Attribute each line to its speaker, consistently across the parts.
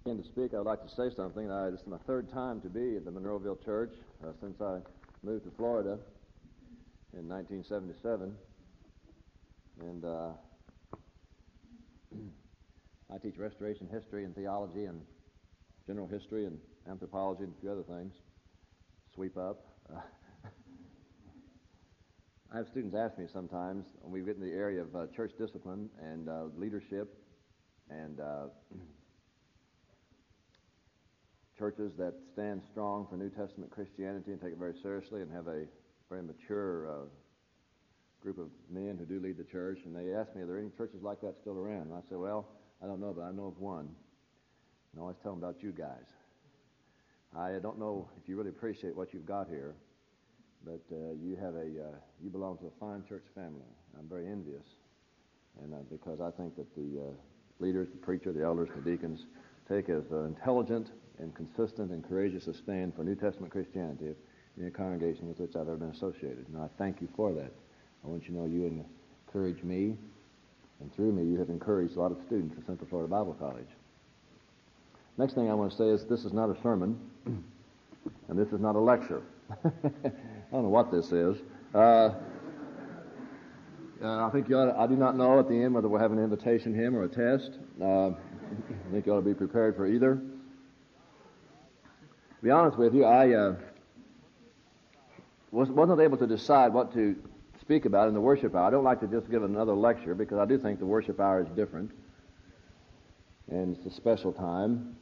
Speaker 1: To speak, I would like to say something. This is my third time to be at the Monroeville Church since I moved to Florida in 1977. And I teach restoration history and theology and general history and anthropology and a few other things. Sweep up. I have students ask me sometimes when we get in the area of church discipline and leadership and churches that stand strong for New Testament Christianity and take it very seriously and have a very mature group of men who do lead the church. And they ask me, are there any churches like that still around? And I say, well, I don't know, but I know of one. And I always tell them about you guys. I don't know if you really appreciate what you've got here, but you belong to a fine church family. I'm very envious, and because I think that the leaders, the preacher, the elders, the deacons take as intelligent and consistent and courageous a stand for New Testament Christianity in a congregation with which I've ever been associated. And I thank you for that. I want you to know you encourage me, and through me you have encouraged a lot of students at Central Florida Bible College. Next thing I want to say is this is not a sermon, and this is not a lecture. I don't know what this is. I think I do not know at the end whether we'll have an invitation hymn or a test. I think you ought to be prepared for either. To be honest with you, I wasn't able to decide what to speak about in the worship hour. I don't like to just give another lecture because I do think the worship hour is different, and it's a special time.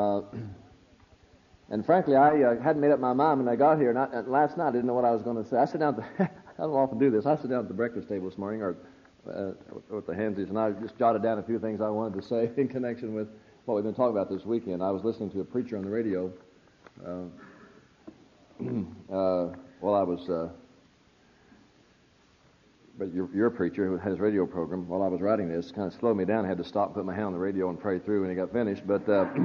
Speaker 1: And frankly, I hadn't made up my mind when I got here. And last night I didn't know what I was going to say. I sit down I don't often do this. I sit down at the breakfast table this morning or at the Hensies, and I just jotted down a few things I wanted to say in connection with what we've been talking about this weekend. I was listening to a preacher on the radio while I was, but your preacher who has a radio program, while I was writing this, kind of slowed me down. I had to stop, put my hand on the radio, and pray through when he got finished. But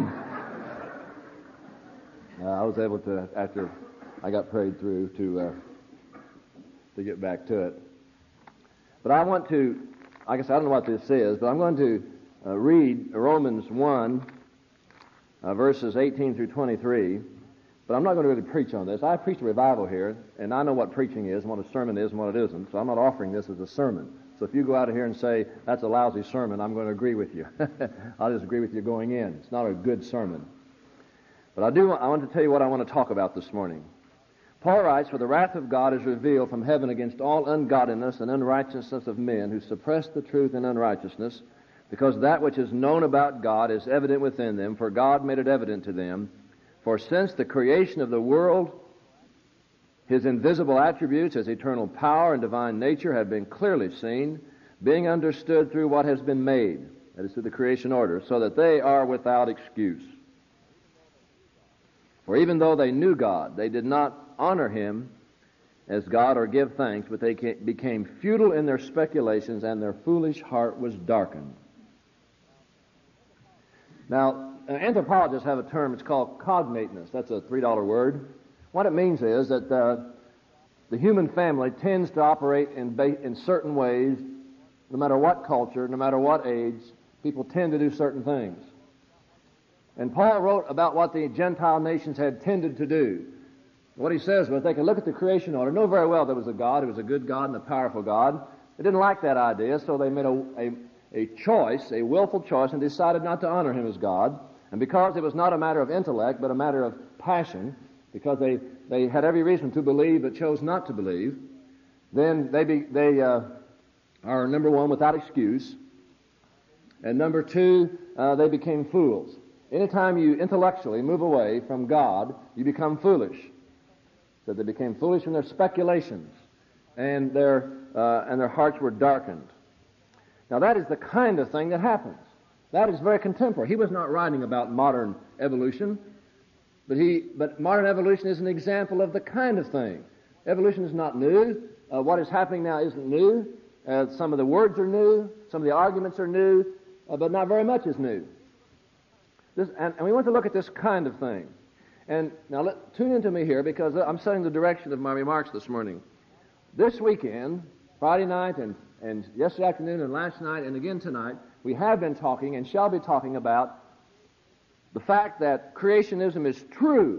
Speaker 1: I was able to, after I got prayed through, to get back to it. But I want to, I guess I don't know what this is, but I'm going to read Romans 1, verses 18 through 23. But I'm not going to really preach on this. I preached a revival here, and I know what preaching is and what a sermon is and what it isn't, so I'm not offering this as a sermon. So if you go out of here and say, that's a lousy sermon, I'm going to agree with you. I'll just agree with you going in. It's not a good sermon. But I want to tell you what I want to talk about this morning. Paul writes, for the wrath of God is revealed from heaven against all ungodliness and unrighteousness of men who suppress the truth in unrighteousness, because that which is known about God is evident within them, for God made it evident to them. For since the creation of the world, his invisible attributes, his eternal power and divine nature have been clearly seen, being understood through what has been made, that is, through the creation order, so that they are without excuse. For even though they knew God, they did not honor him as God or give thanks, but they became futile in their speculations, and their foolish heart was darkened. Now, anthropologists have a term, it's called cognateness. That's a $3 word. What it means is that the human family tends to operate in certain ways, no matter what culture, no matter what age, people tend to do certain things. And Paul wrote about what the Gentile nations had tended to do. What he says was they could look at the creation order, know very well there was a God, who was a good God and a powerful God. They didn't like that idea, so they made a choice, a willful choice, and decided not to honor him as God. And because it was not a matter of intellect, but a matter of passion, because they had every reason to believe but chose not to believe, then they are, number one, without excuse, and number two, they became fools. Anytime you intellectually move away from God, you become foolish. So they became foolish in their speculations, and their hearts were darkened. Now that is the kind of thing that happens. That is very contemporary. He was not writing about modern evolution, but modern evolution is an example of the kind of thing. Evolution is not new. What is happening now isn't new. Some of the words are new, some of the arguments are new, but not very much is new. And we want to look at this kind of thing. And now tune into me here, because I'm setting the direction of my remarks this morning. This weekend, Friday night and yesterday afternoon and last night and again tonight, we have been talking and shall be talking about the fact that creationism is true,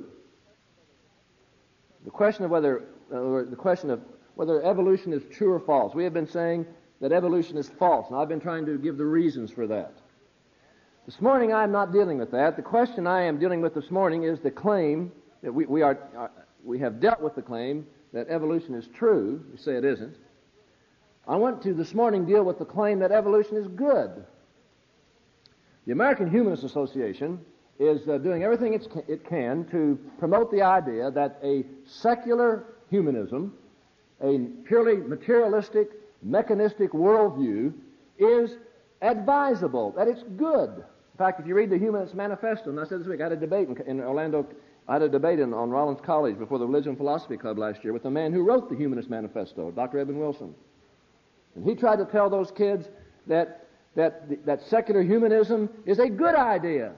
Speaker 1: the question of whether evolution is true or false. We have been saying that evolution is false, and I've been trying to give the reasons for that. This morning I am not dealing with that. The question I am dealing with this morning is the claim that we have dealt with the claim that evolution is true. We say it isn't. I want to this morning deal with the claim that evolution is good. The American Humanist Association is doing everything it can to promote the idea that a secular humanism, a purely materialistic, mechanistic worldview is advisable, that it's good. In fact, if you read the Humanist Manifesto, and I said this week, I had a debate in Orlando, on Rollins College before the Religion and Philosophy Club last year with the man who wrote the Humanist Manifesto, Dr. Eben Wilson. And he tried to tell those kids that secular humanism is a good idea.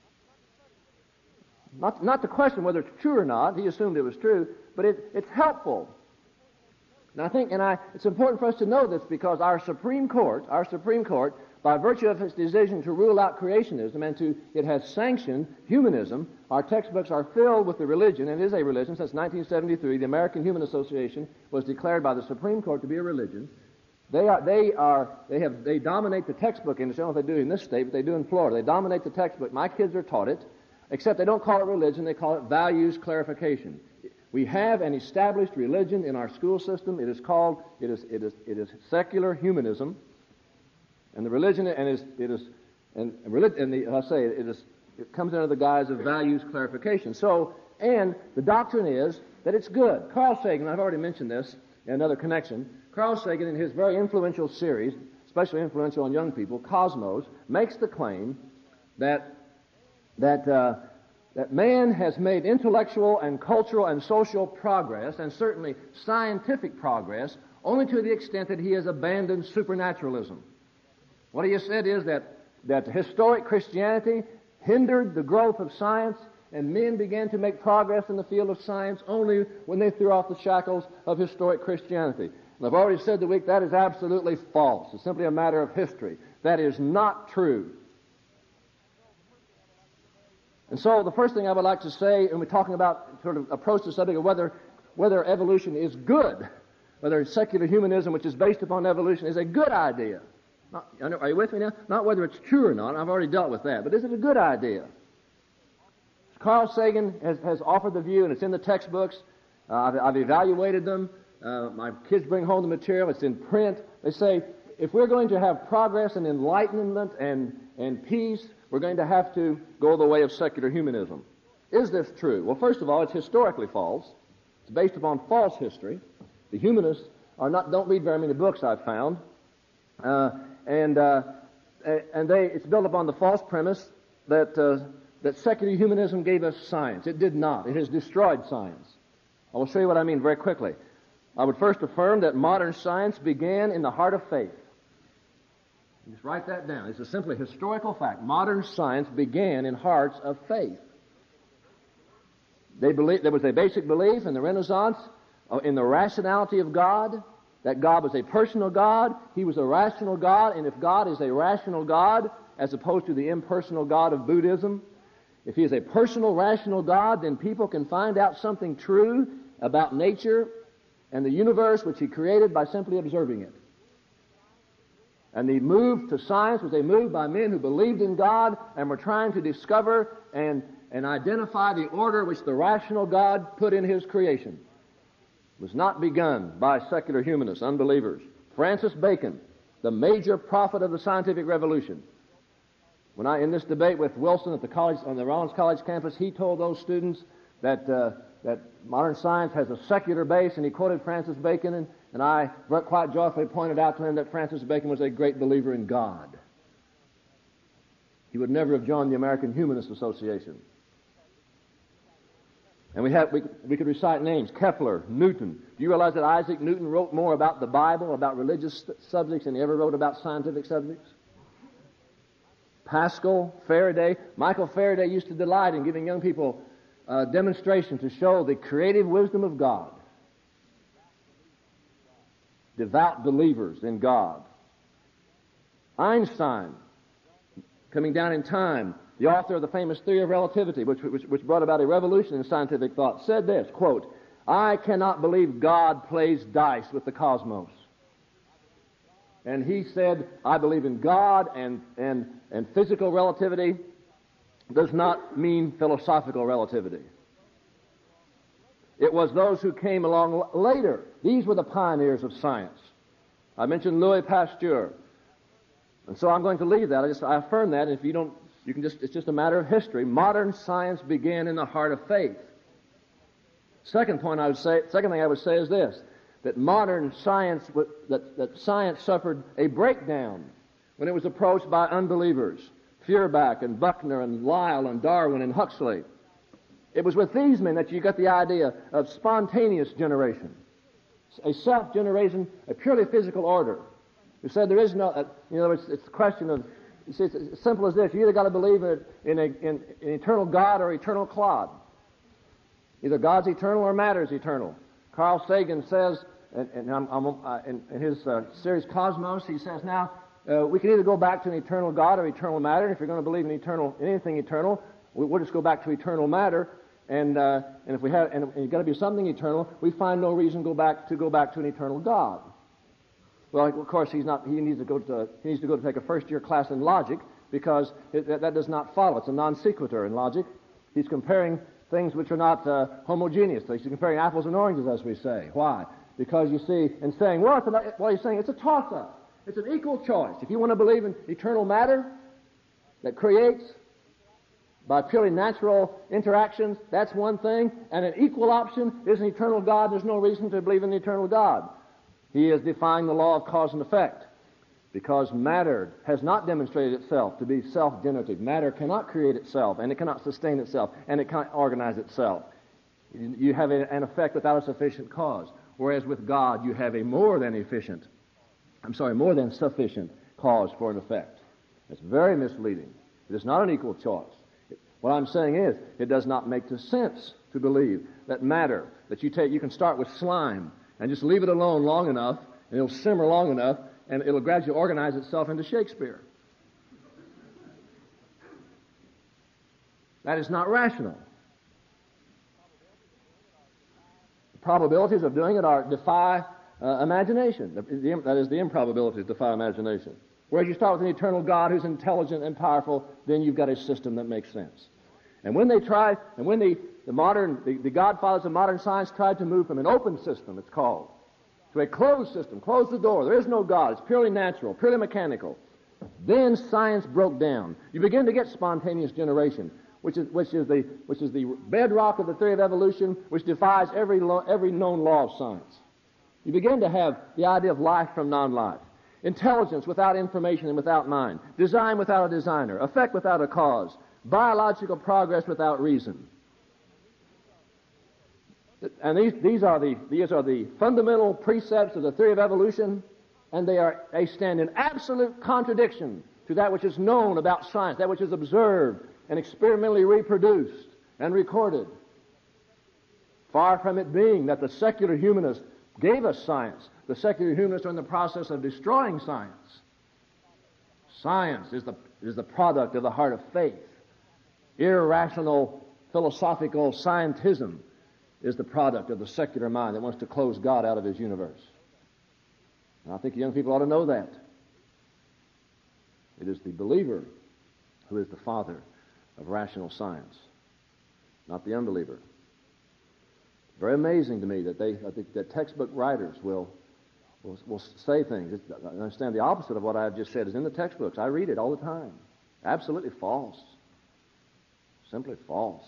Speaker 1: Not to question whether it's true or not. He assumed it was true, but it's helpful. And it's important for us to know this because our Supreme Court, by virtue of its decision to rule out creationism and it has sanctioned humanism, our textbooks are filled with the religion, and it is a religion. Since 1973, the American Humanist Association was declared by the Supreme Court to be a religion. They dominate the textbook industry. I don't know if they do in this state, but they do in Florida. They dominate the textbook. My kids are taught it, except they don't call it religion. They call it values clarification. We have an established religion in our school system. It is secular humanism, and the religion it comes under the guise of values clarification. So, and the doctrine is that it's good. Carl Sagan, I've already mentioned this in another connection. Carl Sagan, in his very influential series, especially influential on young people, Cosmos, makes the claim that man has made intellectual and cultural and social progress, and certainly scientific progress, only to the extent that he has abandoned supernaturalism. What he has said is that historic Christianity hindered the growth of science, and men began to make progress in the field of science only when they threw off the shackles of historic Christianity. And I've already said the week that is absolutely false. It's simply a matter of history. That is not true. And so the first thing I would like to say, and we're talking about sort of approach the subject of whether evolution is good, whether secular humanism, which is based upon evolution, is a good idea. Are you with me now? Not whether it's true or not. I've already dealt with that. But is it a good idea? Carl Sagan has offered the view, and it's in the textbooks. I've evaluated them. My kids bring home the material. It's in print. They say, if we're going to have progress and enlightenment and peace, we're going to have to go the way of secular humanism. Is this true? Well, first of all, it's historically false. It's based upon false history. The humanists don't read very many books, I've found. It's built upon the false premise that secular humanism gave us science. It did not. It has destroyed science. I will show you what I mean very quickly. I would first affirm that modern science began in the heart of faith. Just write that down. It's a simply historical fact. Modern science began in hearts of faith. There was a basic belief in the Renaissance in the rationality of God, that God was a personal God, He was a rational God, and if God is a rational God, as opposed to the impersonal God of Buddhism, if He is a personal, rational God, then people can find out something true about nature and the universe which He created by simply observing it. And the move to science was a move by men who believed in God and were trying to discover and identify the order which the rational God put in His creation. It was not begun by secular humanists, unbelievers. Francis Bacon, the major prophet of the scientific revolution. When in this debate with Wilson at on the Rollins College campus, he told those students that modern science has a secular base, and he quoted Francis Bacon, and I quite joyfully pointed out to him that Francis Bacon was a great believer in God. He would never have joined the American Humanist Association. And we could recite names: Kepler, Newton. Do you realize that Isaac Newton wrote more about the Bible, about religious subjects, than he ever wrote about scientific subjects? Pascal, Faraday. Michael Faraday used to delight in giving young people demonstration to show the creative wisdom of God. Devout believers in God. Einstein, coming down in time. The author of the famous theory of relativity, which brought about a revolution in scientific thought, said this, quote, "I cannot believe God plays dice with the cosmos." And he said, I believe in God, and physical relativity does not mean philosophical relativity. It was those who came along later. These were the pioneers of science. I mentioned Louis Pasteur. And so I'm going to leave that. I affirm that. And if you don't, it's just a matter of history. Modern science began in the heart of faith. Second thing I would say is this, that modern science, that science suffered a breakdown when it was approached by unbelievers. Feuerbach and Buckner and Lyell and Darwin and Huxley. It was with these men that you got the idea of spontaneous generation. A self-generation, a purely physical order. You said there is no, in other words, it's a question of, you see, it's as simple as this. You either got to believe in an eternal God or eternal clod. Either God's eternal or matter's eternal. Carl Sagan says, in his series Cosmos, he says, now, we can either go back to an eternal God or eternal matter. And if you're going to believe in anything eternal, we'll just go back to eternal matter. And if we have, and it's got to be something eternal, we find no reason to go back to an eternal God. Well, of course, he needs to go to take a first-year class in logic, because that does not follow. It's a non sequitur in logic. He's comparing things which are not homogeneous. So he's comparing apples and oranges, as we say. Why? Because you see, in saying, he's saying it's a toss-up. It's an equal choice. If you want to believe in eternal matter that creates by purely natural interactions, that's one thing. And an equal option is an eternal God. There's no reason to believe in the eternal God. He is defying the law of cause and effect, because matter has not demonstrated itself to be self-generative. Matter cannot create itself, and it cannot sustain itself, and it cannot organize itself. You have an effect without a sufficient cause, whereas with God you have a more than sufficient cause for an effect. It's very misleading. It is not an equal choice. What I'm saying is, it does not make sense to believe that matter, that you can start with slime and just leave it alone long enough, and it'll simmer long enough, and it'll gradually organize itself into Shakespeare. That is not rational. The probabilities of doing it defy imagination. That is, the improbabilities defy imagination. Whereas you start with an eternal God who's intelligent and powerful, then you've got a system that makes sense. And when the godfathers of modern science tried to move from an open system, it's called, to a closed system, close the door, there is no God, it's purely natural, purely mechanical, then science broke down. You begin to get spontaneous generation, which is the bedrock of the theory of evolution, which defies every known law of science. You begin to have the idea of life from non-life. Intelligence without information and without mind. Design without a designer. Effect without a cause. Biological progress without reason. And these are the fundamental precepts of the theory of evolution, and they stand in absolute contradiction to that which is known about science, that which is observed and experimentally reproduced and recorded. Far from it being that the secular humanists gave us science. The secular humanists are in the process of destroying science. Science is the product of the heart of faith. Irrational philosophical scientism is the product of the secular mind that wants to close God out of his universe. And I think young people ought to know that. It is the believer who is the father of rational science, not the unbeliever. Very amazing to me that textbook writers will say things. I understand the opposite of what I've just said is in the textbooks. I read it all the time. Absolutely false. Simply false.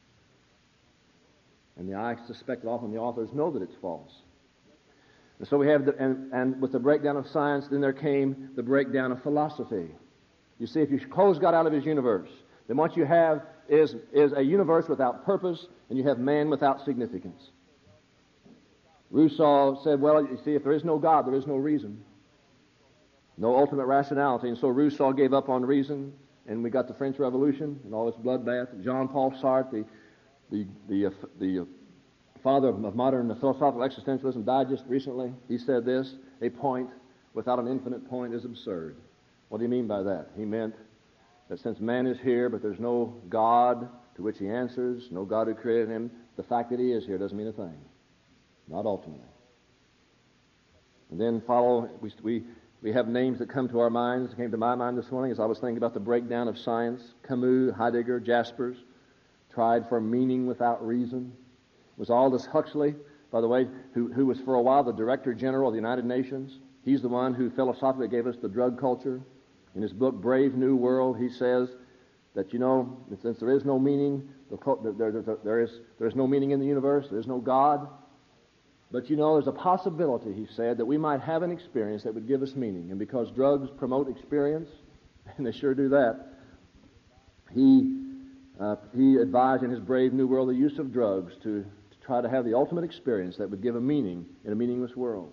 Speaker 1: And I suspect that often the authors know that it's false. And so we have, and with the breakdown of science, then there came the breakdown of philosophy. You see, if you close God out of his universe, then what you have is a universe without purpose, and you have man without significance. Rousseau said, well, you see, if there is no God, there is no reason. No ultimate rationality. And so Rousseau gave up on reason, and we got the French Revolution and all its bloodbath. Jean-Paul Sartre, the father of modern philosophical existentialism, died just recently. He said this: a point without an infinite point is absurd. What do you mean by that? He meant that since man is here, but there's no God to which he answers, no God who created him, the fact that he is here doesn't mean a thing. Not ultimately. And then we have names that come to our minds, came to my mind this morning as I was thinking about the breakdown of science. Camus, Heidegger, Jaspers, tried for meaning without reason. It was Aldous Huxley, by the way, who was for a while the Director General of the United Nations. He's the one who philosophically gave us the drug culture. In his book, Brave New World, he says that, since there is no meaning, there is no meaning in the universe, there is no God. But there's a possibility, he said, that we might have an experience that would give us meaning. And because drugs promote experience, and they sure do that, he advised in his Brave New World the use of drugs to try to have the ultimate experience that would give a meaning in a meaningless world.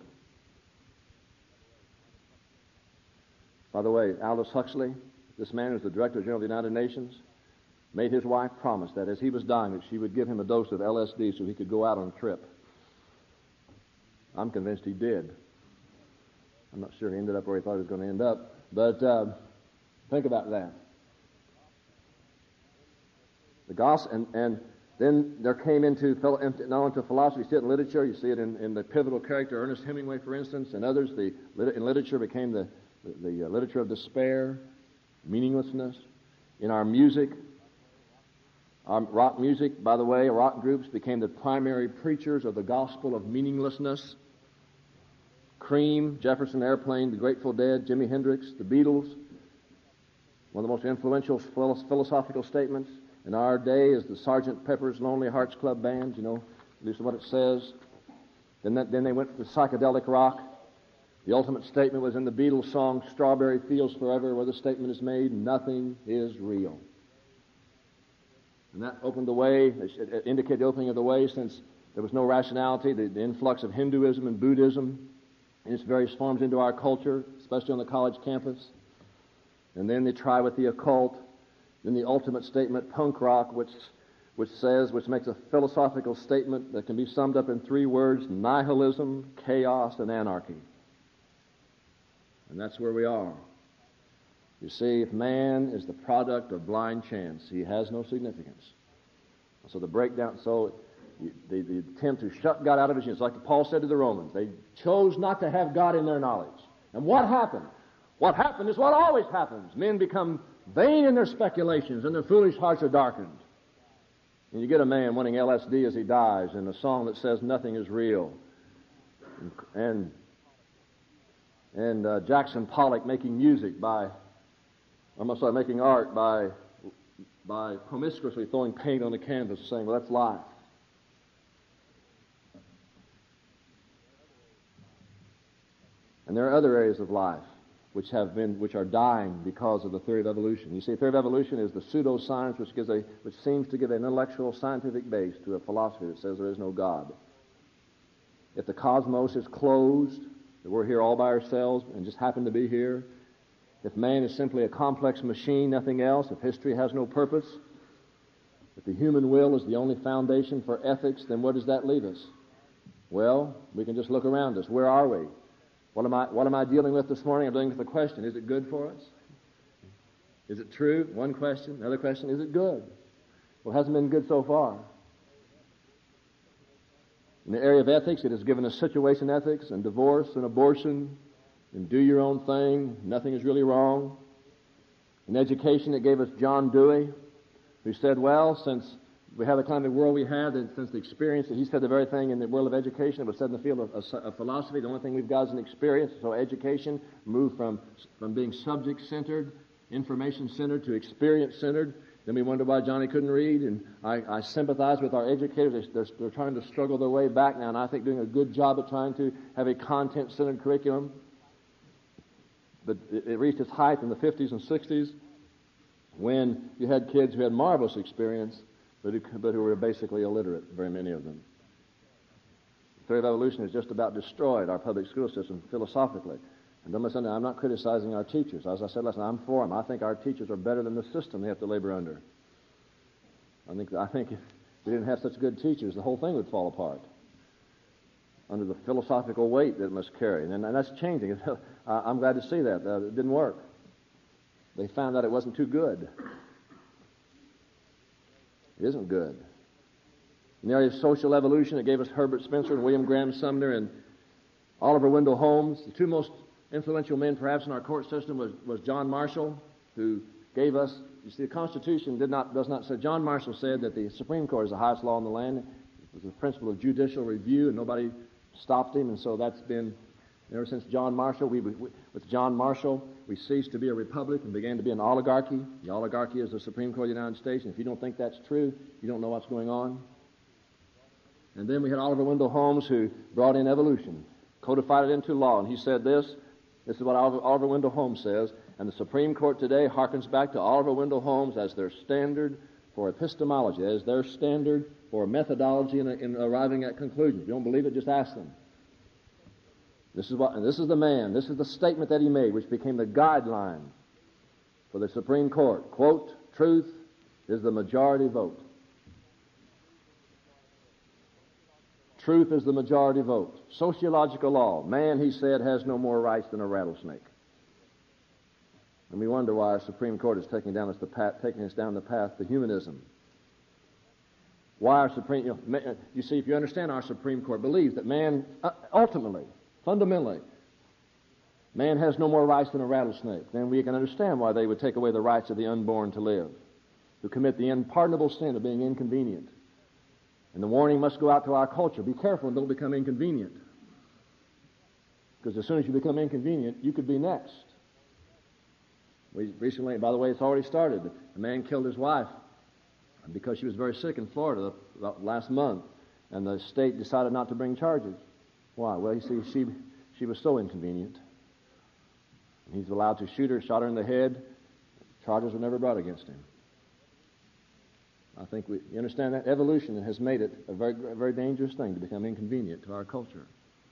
Speaker 1: By the way, Aldous Huxley, this man who's the Director General of the United Nations, made his wife promise that as he was dying that she would give him a dose of LSD so he could go out on a trip. I'm convinced he did. I'm not sure he ended up where he thought he was going to end up, but think about that. The gospel, and then there came into not only into philosophy, you see it in literature, you see it in the pivotal character Ernest Hemingway, for instance, and others. In literature became the literature of despair, meaninglessness. In our music, our rock music, by the way, rock groups became the primary preachers of the gospel of meaninglessness. Cream, Jefferson Airplane, the Grateful Dead, Jimi Hendrix, the Beatles. One of the most influential philosophical statements in our day is the Sgt. Pepper's Lonely Hearts Club Band, at least what it says. Then they went to psychedelic rock. The ultimate statement was in the Beatles song, Strawberry Fields Forever, where the statement is made, nothing is real. And that opened the way, it indicated the opening of the way since there was no rationality, the influx of Hinduism and Buddhism in its various forms into our culture, especially on the college campus. And then they try with the occult. Then the ultimate statement, punk rock, which makes a philosophical statement that can be summed up in 3 words, nihilism, chaos, and anarchy. And that's where we are. You see, if man is the product of blind chance, he has no significance. So the breakdown, the attempt to shut God out of his universe, like Paul said to the Romans, they chose not to have God in their knowledge. And what happened? What happened is what always happens. Men become vain in their speculations, and their foolish hearts are darkened. And you get a man wanting LSD as he dies, and a song that says nothing is real. And Jackson Pollock making making art by promiscuously throwing paint on the canvas, saying, well, that's life. And there are other areas of life which are dying because of the theory of evolution. You see, the theory of evolution is the pseudoscience which seems to give an intellectual scientific base to a philosophy that says there is no God. If the cosmos is closed, that we're here all by ourselves and just happen to be here, if man is simply a complex machine, nothing else, if history has no purpose, if the human will is the only foundation for ethics, then what does that leave us? Well, we can just look around us. Where are we? What am I dealing with this morning? I'm dealing with the question, is it good for us? Is it true? One question. Another question, is it good? Well, it hasn't been good so far. In the area of ethics, it has given us situation ethics and divorce and abortion and do your own thing. Nothing is really wrong. In education, it gave us John Dewey, who said, well, since we have the kind of world we have, and since the experience, he said the very thing in the world of education that was said in the field of philosophy, the only thing we've got is an experience. So education moved from being subject-centered, information-centered, to experience-centered. Then we wonder why Johnny couldn't read, and I sympathize with our educators. They're trying to struggle their way back now, and I think doing a good job of trying to have a content-centered curriculum. But it reached its height in the 50s and 60s when you had kids who had marvelous experience, but who were basically illiterate, very many of them. The theory of evolution has just about destroyed our public school system philosophically. And don't listen, I'm not criticizing our teachers. As I said last night, I'm for them. I think our teachers are better than the system they have to labor under. I think if we didn't have such good teachers, the whole thing would fall apart under the philosophical weight that it must carry. And that's changing. I'm glad to see that. It didn't work. they found out it wasn't too good. It isn't good. In the area of social evolution, it gave us Herbert Spencer and William Graham Sumner and Oliver Wendell Holmes. The two most influential men perhaps in our court system was John Marshall, who gave us, you see, the Constitution does not say, John Marshall said that the Supreme Court is the highest law in the land. It was the principle of judicial review, and nobody stopped him, and so that's been, ever since John Marshall, with John Marshall, we ceased to be a republic and began to be an oligarchy. The oligarchy is the Supreme Court of the United States, and if you don't think that's true, you don't know what's going on. And then we had Oliver Wendell Holmes, who brought in evolution, codified it into law, and he said this is what Oliver Wendell Holmes says, and the Supreme Court today harkens back to Oliver Wendell Holmes as their standard for epistemology, as their standard for methodology in arriving at conclusions. If you don't believe it, just ask them. This is the statement that he made, which became the guideline for the Supreme Court. Quote, truth is the majority vote. Truth is the majority vote. Sociological law. Man, he said, has no more rights than a rattlesnake. And we wonder why our Supreme Court is taking us down the path to humanism. Why our Supreme... You see, if you understand, our Supreme Court believes that man, ultimately, fundamentally, man has no more rights than a rattlesnake. Then we can understand why they would take away the rights of the unborn to live, who commit the unpardonable sin of being inconvenient. And the warning must go out to our culture. Be careful and don't become inconvenient. Because as soon as you become inconvenient, you could be next. We recently, by the way, it's already started. A man killed his wife because she was very sick in Florida last month, and the state decided not to bring charges. Why? Well, you see, she was so inconvenient. And he's allowed to shoot her, shot her in the head. Charges were never brought against him. I think you understand that? Evolution has made it a very dangerous thing to become inconvenient to our culture.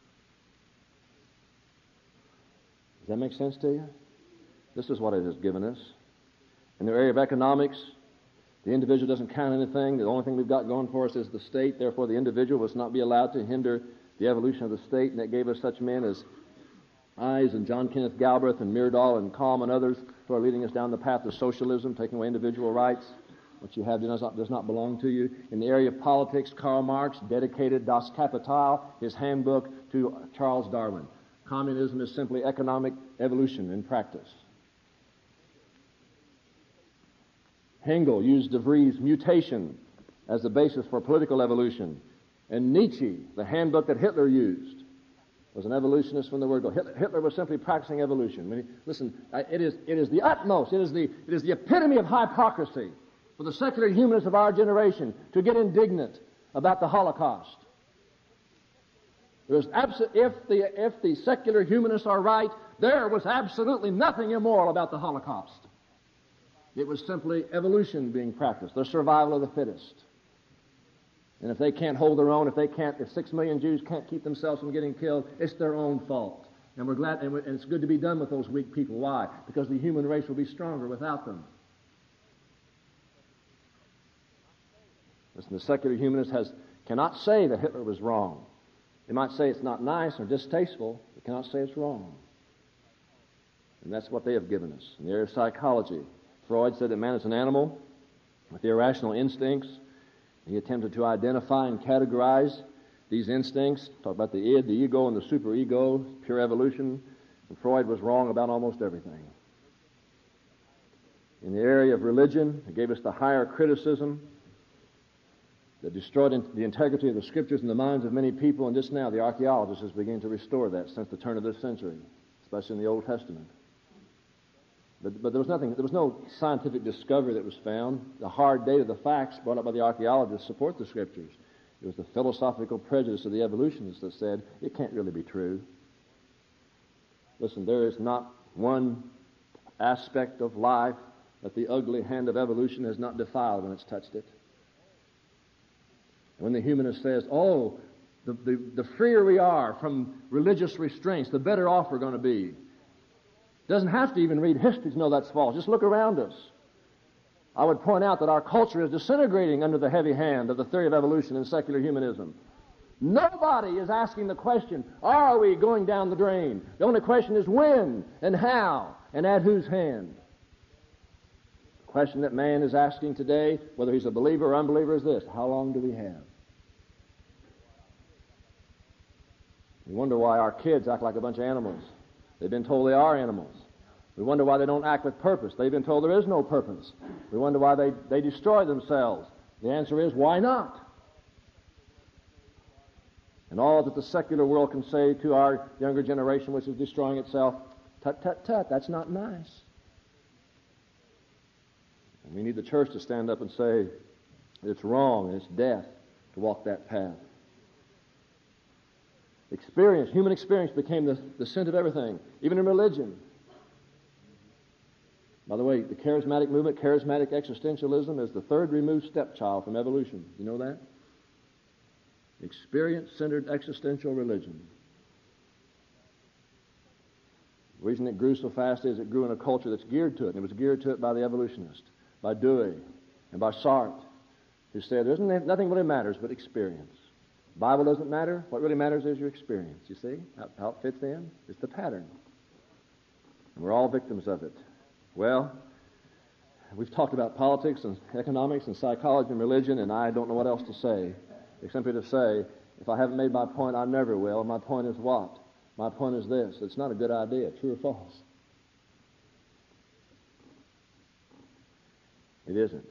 Speaker 1: Does that make sense to you? This is what it has given us. In the area of economics, the individual doesn't count anything. The only thing we've got going for us is the state. Therefore, the individual must not be allowed to hinder the evolution of the state. And that gave us such men as Eyes and John Kenneth Galbraith and Myrdal and Kalm and others who are leading us down the path of socialism, taking away individual rights. What you have does not belong to you. In the area of politics, Karl Marx dedicated Das Kapital, his handbook, to Charles Darwin. Communism is simply economic evolution in practice. Hegel used De Vries' mutation as the basis for political evolution. And Nietzsche, the handbook that Hitler used, was an evolutionist from the word go. Hitler was simply practicing evolution. Listen, it is the utmost, it is the epitome of hypocrisy for the secular humanists of our generation to get indignant about the Holocaust. If the secular humanists are right, there was absolutely nothing immoral about the Holocaust. It was simply evolution being practiced, the survival of the fittest. And if they can't hold their own, if 6 million Jews can't keep themselves from getting killed, it's their own fault. And we're glad, and it's good to be done with those weak people. Why? Because the human race will be stronger without them. Listen, the secular humanist cannot say that Hitler was wrong. They might say it's not nice or distasteful, but cannot say it's wrong. And that's what they have given us. In the area of psychology, Freud said that man is an animal with irrational instincts. He attempted to identify and categorize these instincts, talk about the id, the ego, and the superego, pure evolution. And Freud was wrong about almost everything. In the area of religion, he gave us the higher criticism that destroyed the integrity of the Scriptures in the minds of many people, and just now the archaeologists is beginning to restore that since the turn of this century, especially in the Old Testament. But there was no scientific discovery that was found. The hard data, the facts brought up by the archaeologists support the Scriptures. It was the philosophical prejudice of the evolutionists that said it can't really be true. Listen, there is not one aspect of life that the ugly hand of evolution has not defiled when it's touched it. When the humanist says, the freer we are from religious restraints, the better off we're going to be. Doesn't have to even read history to know that's false. Just look around us. I would point out that our culture is disintegrating under the heavy hand of the theory of evolution and secular humanism. Nobody is asking the question, are we going down the drain? The only question is when and how and at whose hand. question that man is asking today, whether he's a believer or unbeliever, is this: how long do we have? We wonder why our kids act like a bunch of animals. They've been told they are animals. We wonder why they don't act with purpose. They've been told there is no purpose. We wonder why they destroy themselves. The answer is, why not? And all that the secular world can say to our younger generation, which is destroying itself, tut, tut, tut, that's not nice. And we need the church to stand up and say, it's wrong and it's death to walk that path. Experience, human experience became the scent of everything, even in religion. By the way, the charismatic movement, charismatic existentialism, is the third removed stepchild from evolution. You know that? Experience-centered existential religion. The reason it grew so fast is it grew in a culture that's geared to it, and it was geared to it by the evolutionists, by Dewey, and by Sartre, who said there's nothing really matters but experience. The Bible doesn't matter. What really matters is your experience. You see how it fits in? It's the pattern. And we're all victims of it. Well, we've talked about politics and economics and psychology and religion, and I don't know what else to say, except to say, if I haven't made my point, I never will. My point is what? My point is this: it's not a good idea, true or false. It isn't.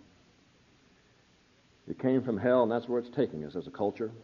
Speaker 1: It came from hell, and that's where it's taking us as a culture.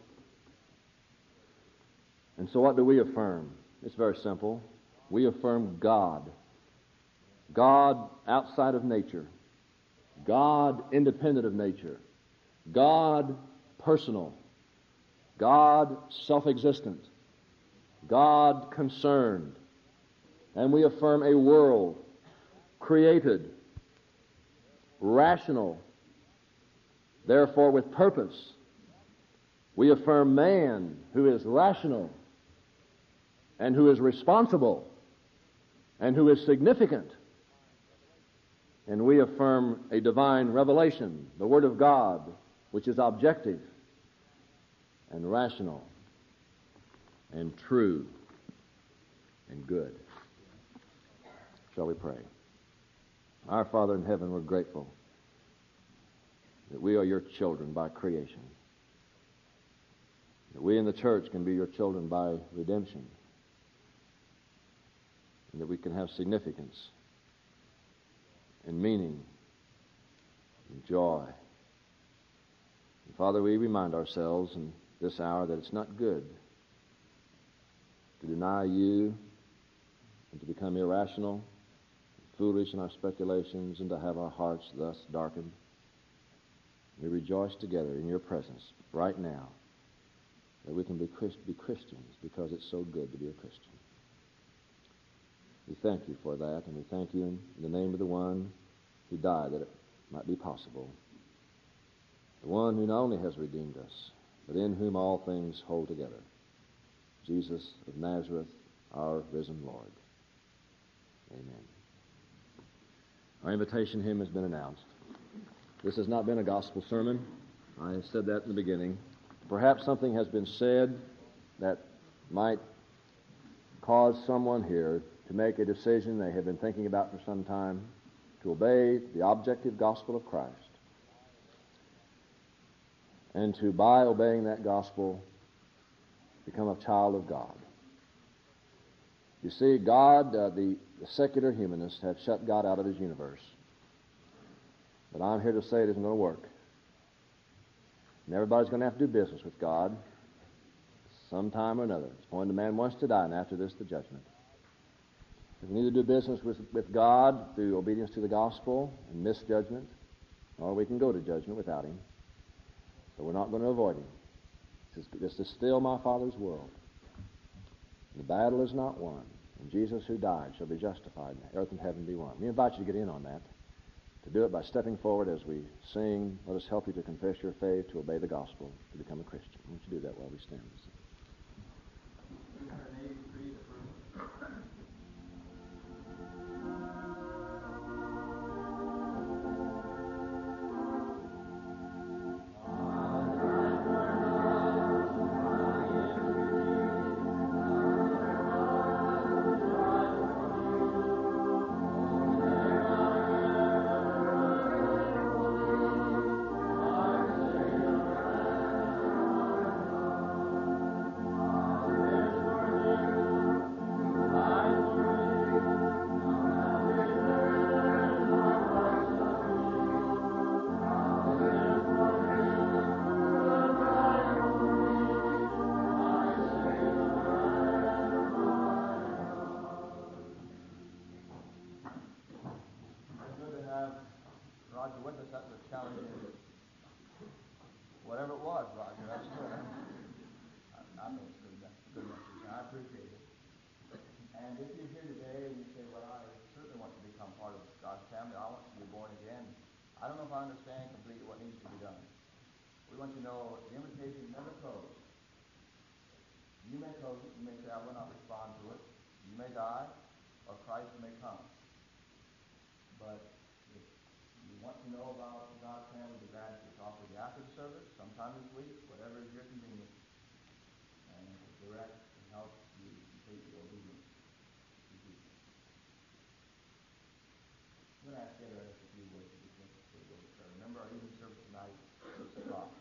Speaker 1: And so what do we affirm? It's very simple. We affirm God. God outside of nature. God independent of nature. God personal. God self-existent. God concerned. And we affirm a world created, rational, therefore with purpose. We affirm man who is rational and who is responsible and who is significant. And we affirm a divine revelation, the Word of God, which is objective and rational and true and good. Shall we pray? Our Father in heaven, we're grateful that we are your children by creation, that we in the church can be your children by redemption, and that we can have significance and meaning and joy. And Father, we remind ourselves in this hour that it's not good to deny you and to become irrational, foolish in our speculations, and to have our hearts thus darkened. We rejoice together in your presence right now that we can be Christians because it's so good to be a Christian. We thank you for that, and we thank you in the name of the one who died that it might be possible. The one who not only has redeemed us, but in whom all things hold together. Jesus of Nazareth, our risen Lord. Amen. Our invitation hymn has been announced. This has not been a gospel sermon. I said that in the beginning. Perhaps something has been said that might cause someone here to make a decision they have been thinking about for some time, to obey the objective gospel of Christ, and to, by obeying that gospel, become a child of God. You see, God, the secular humanists have shut God out of his universe. But I'm here to say it isn't going to work. And everybody's going to have to do business with God sometime or another. It's appointed a man once to die, and after this, the judgment. We can either do business with God through obedience to the gospel and miss judgment, or we can go to judgment without him. So we're not going to avoid him. This is still my Father's world. The battle is not won, and Jesus who died shall be justified, and earth and heaven be one. We invite you to get in on that, to do it by stepping forward as we sing. Let us help you to confess your faith, to obey the gospel, to become a Christian. Why don't you do that while we stand and sing?
Speaker 2: with us, that was challenging. Whatever it was, Roger, that's good. I think it's a good message, and I appreciate it. And if you're here today and you say, well, I certainly want to become part of God's family, I want to be born again, I don't know if I understand completely what needs to be done. We want you to know the invitation never closed. You may close it, you may say, I will not respond to it. You may die, or Christ may come. But if you want to know about God's family, the glad to talk with you after the service, sometime this week, whatever is your convenience, and to direct and help you complete your obedience. I'm going to ask Ed Ernest if you would to begin to say a word of prayer. Remember our evening service tonight, 6 o'clock.